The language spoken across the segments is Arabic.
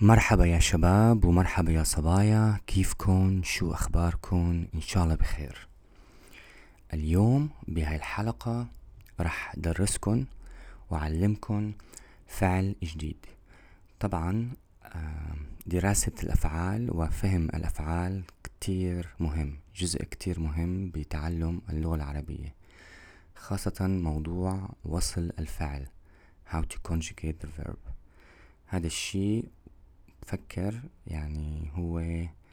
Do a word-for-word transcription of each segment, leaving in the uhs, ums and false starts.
مرحبا يا شباب ومرحبا يا صبايا، كيفكن؟ شو أخباركن؟ إن شاء الله بخير. اليوم بهاي الحلقة رح درسكن وأعلمكن فعل جديد. طبعا دراسة الأفعال وفهم الأفعال كتير مهم، جزء كتير مهم بتعلم اللغة العربية، خاصة موضوع وصل الفعل how to conjugate the verb. هذا الشيء فكر يعني هو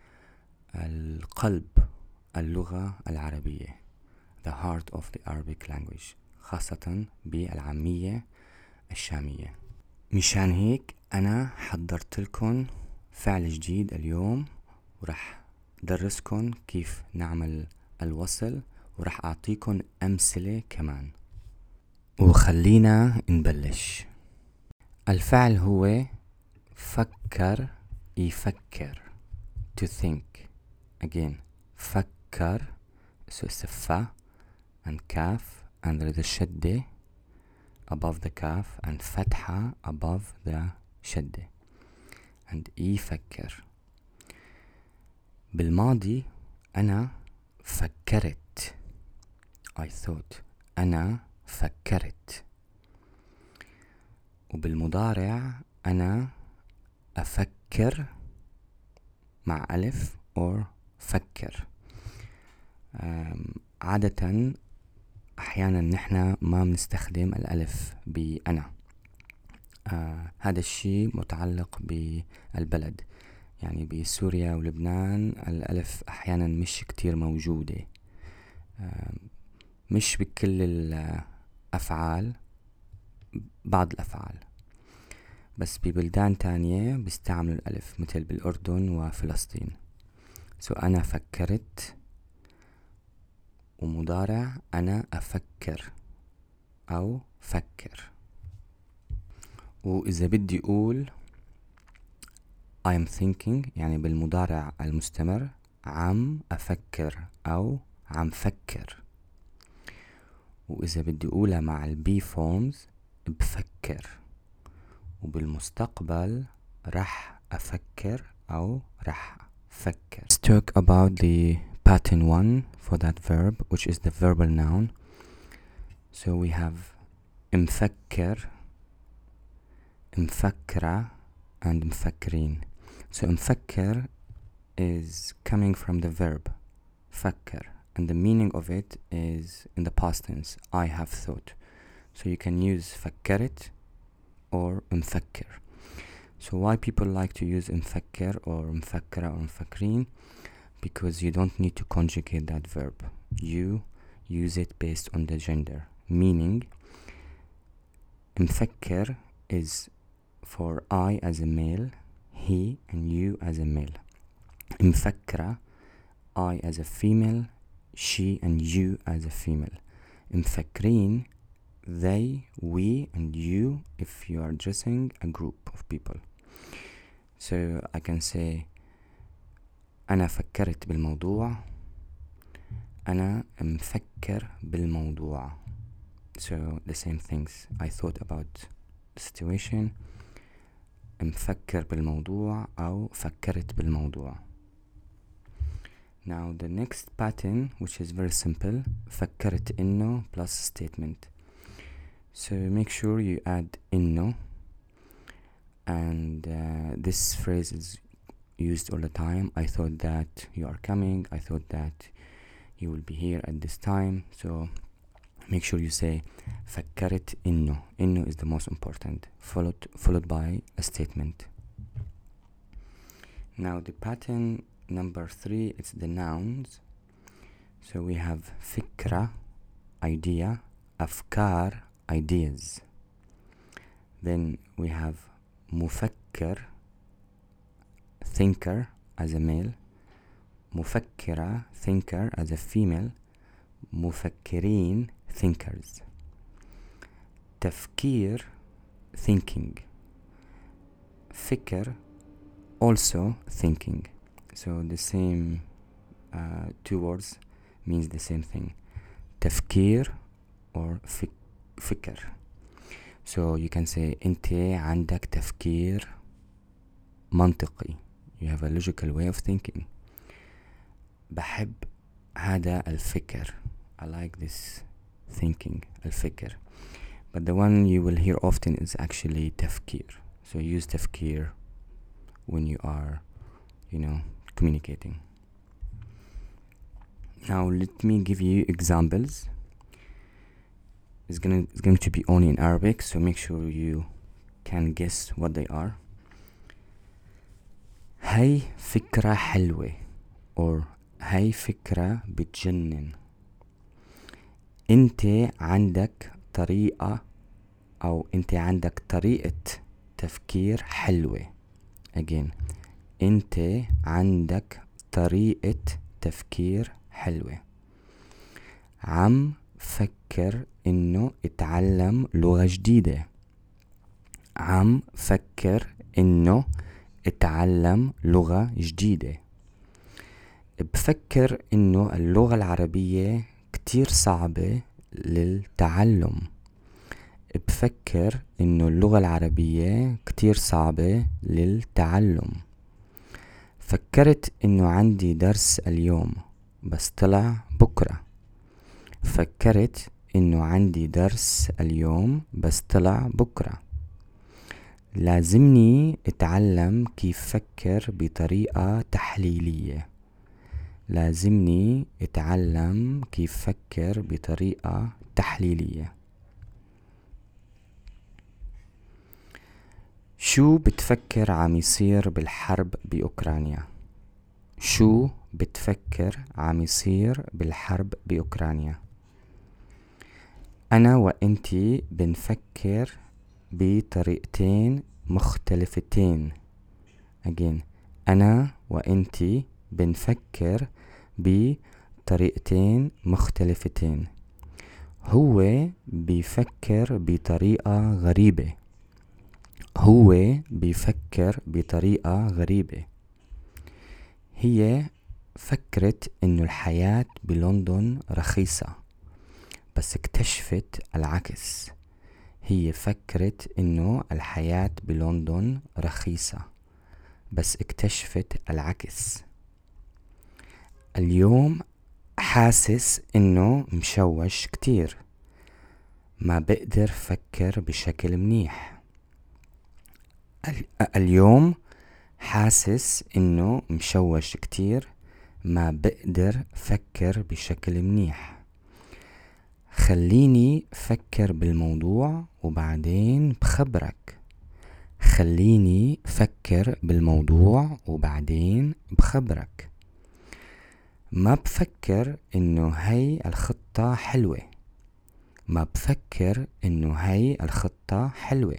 القلب اللغة العربية، the heart of the Arabic language، خاصة بالعامية الشامية. مشان هيك أنا حضرت لكم فعل جديد اليوم، ورح درسكم كيف نعمل الوصل، ورح أعطيكم أمثلة كمان. وخلينا نبلش. الفعل هو فكر، يفكر، to think. Again, فكر. So it's a fa and kaf, and there is a shadde above the kaf and fatha above the shadde. And يفكر. بالماضي أنا فكرت. I thought. أنا فكرت. وبالمضارع أنا أفكر مع ألف or فكر. عادة أحيانا نحن ما بنستخدم الألف بأنا. آه هذا الشيء متعلق بالبلد، يعني بسوريا ولبنان الألف أحيانا مش كتير موجودة، آه مش بكل الأفعال، بعض الأفعال، بس ببلدان تانية بيستعملوا الألف مثل بالأردن وفلسطين. سو so أنا فكرت، ومضارع أنا أفكر أو فكر. وإذا بدي أقول I am thinking، يعني بالمضارع المستمر عم أفكر أو عم فكر. وإذا بدي أقولها مع البي فورمز بفكر. وبالمستقبل رح أفكر أو رح فكر. Let's talk about the pattern one for that verb, which is the verbal noun. So we have مفكر، مفكرة and مفكرين. So مفكر is coming from the verb فكر, and the meaning of it is in the past tense, I have thought. So you can use فكرت or مفكر. So why people like to use مفكر or مفكرة or مفكرين? Because you don't need to conjugate that verb. You use it based on the gender. Meaning مفكر is for I as a male, he and you as a male. مفكرة I as a female, she and you as a female. مفكرين they, we and you if you are addressing a group of people. So I can say أنا فكرت بالموضوع، أنا مفكر بالموضوع. So the same things. I thought about the situation. مفكر بالموضوع أو فكرت بالموضوع. Now the next pattern, which is very simple, فكرت إنه plus statement. So make sure you add إنه, and uh, this phrase is used all the time. I thought that you are coming. I thought that you will be here at this time. So make sure you say فكرت إنه. إنه is the most important, followed followed by a statement. Now the pattern number three, it's the nouns. So we have فكرة, idea, أفكار, ideas. Then we have مفكر, thinker as a male, مفكرة, thinker as a female, مفكرين, thinkers. تفكير, thinking. فكر, also thinking. So the same uh, two words means the same thing. تفكير or فك فكر. So you can say أنت عندك تفكير منطقي. you have a logical way of thinking. بحب هذا الفكر. I like this thinking, الفكر. But the one you will hear often is actually تفكير. So use تفكير when you are, you know, communicating. Now let me give you examples. It's gonna it's going to be only in Arabic, so make sure you can guess what they are. هاي فكرة حلوة or هاي فكرة بتجنن. انت عندك طريقة او انت عندك طريقة تفكير حلوة. Again, انت عندك طريقة تفكير حلوة. عم فكر انه اتعلم لغة جديدة. عم فكر انه اتعلم لغة جديدة. بفكر انه اللغة العربية كتير صعبة للتعلم. بفكر انه اللغة العربية كتير صعبة للتعلم. فكرت انه عندي درس اليوم بس طلع بكرة. فكرت انه عندي درس اليوم بس طلع بكرة. لازمني اتعلم كيف فكر بطريقة تحليلية. لازمني اتعلم كيف فكر بطريقة تحليلية. شو بتفكر عم يصير بالحرب بأوكرانيا؟ شو بتفكر عم يصير بالحرب بأوكرانيا؟ أنا وإنتي بنفكر بطريقتين مختلفتين. Again, أنا وإنتي بنفكر بطريقتين مختلفتين. هو بيفكر بطريقة غريبة. هو بيفكر بطريقة غريبة. هي فكرت إنه الحياة بلندن رخيصة بس اكتشفت العكس. هي فكرت إنه الحياة بلندن رخيصة بس اكتشفت العكس. اليوم حاسس إنه مشوش كتير. ما بقدر فكر بشكل منيح. اليوم حاسس إنه مشوش كتير. ما بقدر فكر بشكل منيح. خليني فكر بالموضوع وبعدين بخبرك. خليني فكر بالموضوع وبعدين بخبرك. ما بفكر إنه هاي الخطة حلوة. ما بفكر إنه هاي الخطة حلوة.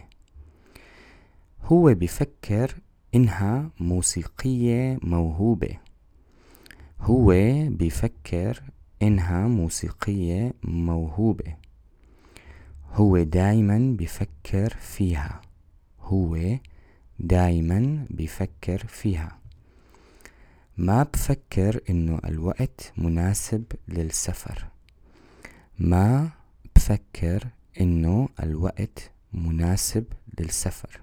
هو بفكر إنها موسيقية موهوبة. هو بفكر إنها موسيقية موهوبة. هو دايما بفكر فيها. هو دايما بفكر فيها. ما بفكر إنه الوقت مناسب للسفر. ما بفكر إنه الوقت مناسب للسفر.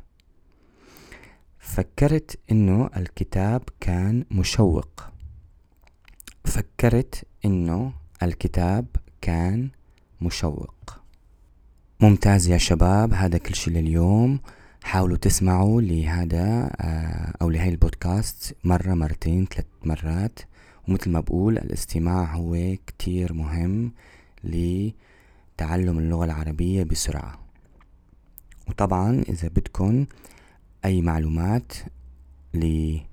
فكرت إنه الكتاب كان مشوق. فكرت إنه الكتاب كان مشوق. ممتاز يا شباب، هذا كل شيء لليوم. حاولوا تسمعوا لهذا أو لهي البودكاست مرة مرتين ثلاث مرات. ومثل ما بقول الاستماع هو كتير مهم لتعلم اللغة العربية بسرعة. وطبعا إذا بدكن أي معلومات للغة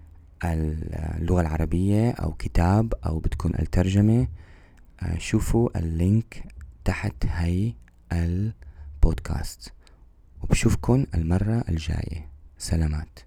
العربية أو كتاب أو بدكن الترجمة، شوفوا اللينك تحت هاي البودكاست. وبشوفكن المرة الجاية. سلامات.